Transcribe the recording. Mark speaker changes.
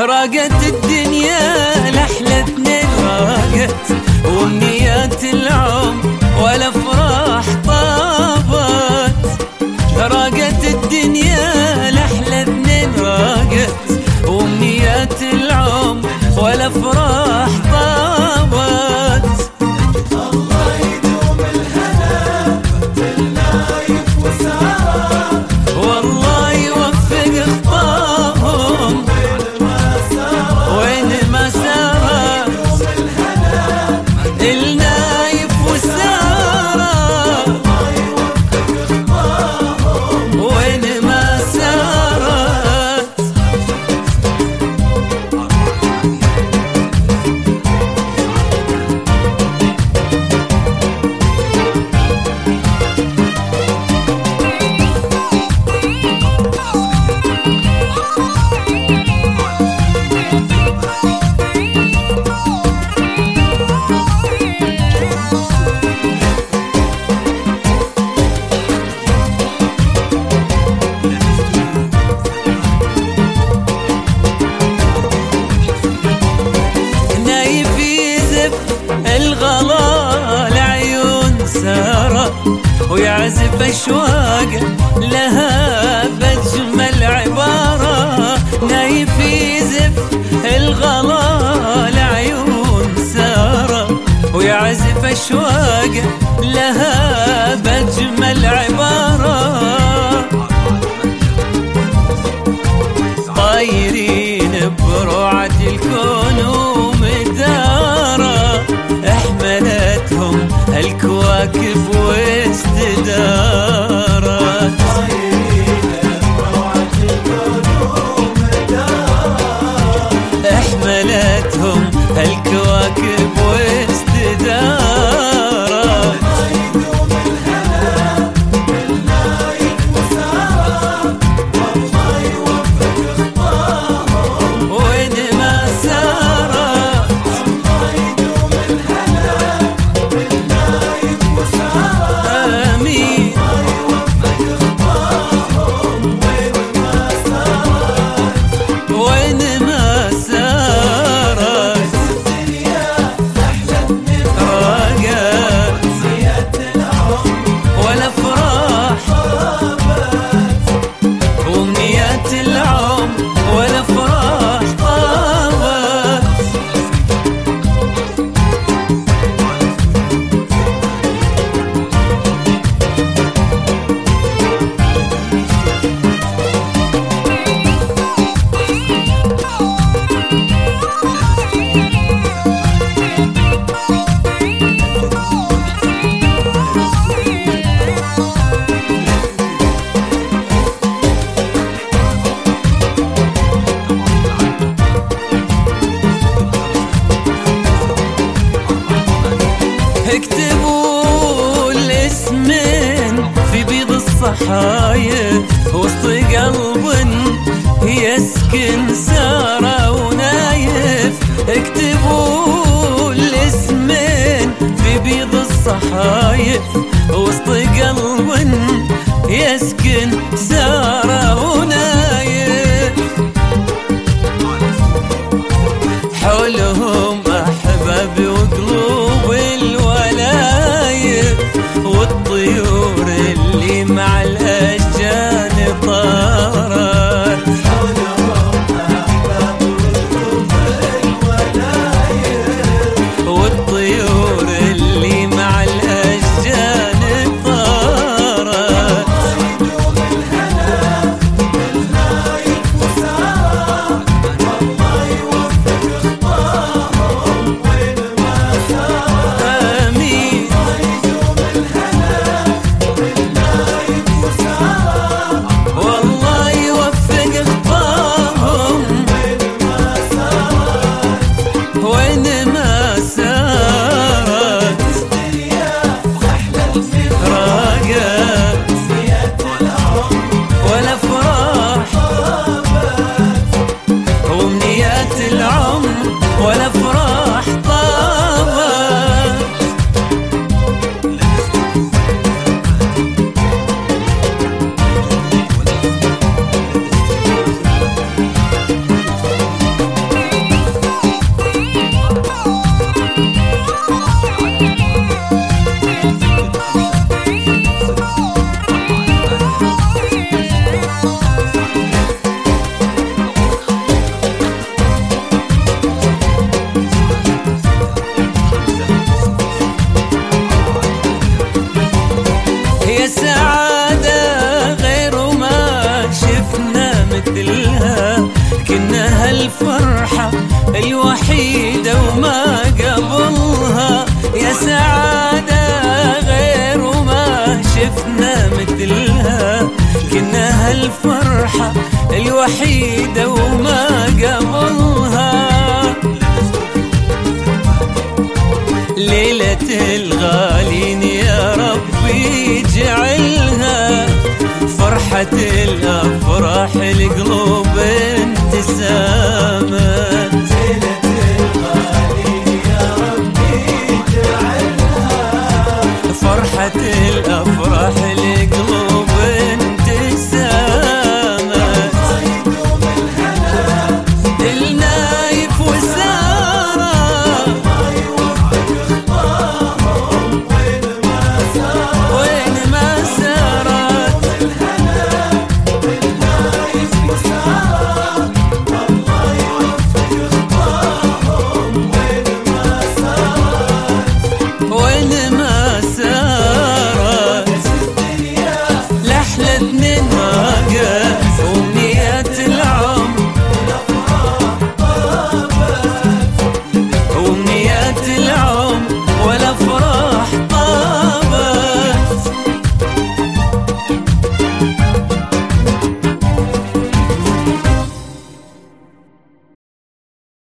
Speaker 1: راقت الدنيا لأحلى اثنين راقت، وأمنيات العمر والأفراح طابت. راقت الدنيا لأحلى اثنين راقت، وأمنيات العمر والأفراح طابت.
Speaker 2: الله يدوم الهنا بالنايف وسارة،
Speaker 1: والله يوفق خطاهم وين ما سارت. النايف وسارة وين ما سارت. الغلا لعيون سارة ويعزف أشواق لها بأجمل عبارة. نايف يزف الغلا لعيون سارة ويعزف أشواق لها بأجمل عبارة. طايرين بروعة الكون ومدارة، احملتهم الكواكب واستدارت. احملتهم الكواكب واستدارت. اكتبوا الاسمين في بيض الصحايف وسط قلب يسكن سارة ونايف. اكتبوا الاسمين في بيض الصحايف وسط قلب يسكن سارة ونايف. حولهم أحبابي وقلوب الولايف، والطيور اللي مع الأشجان طارت.
Speaker 2: حولهم أحباب وقلوب الولايف،
Speaker 1: والطيور اللي مع الأشجان طارت.
Speaker 2: الله يدوم الهنا
Speaker 1: مثلها، كنا هالفرحة الوحيدة وما قبلها، يا سعادة غير وما شفنا مثلها، كنا هالفرحة الوحيدة وما قبلها. ليلة الغالين يا ربي اجعلها فرحة الأفراح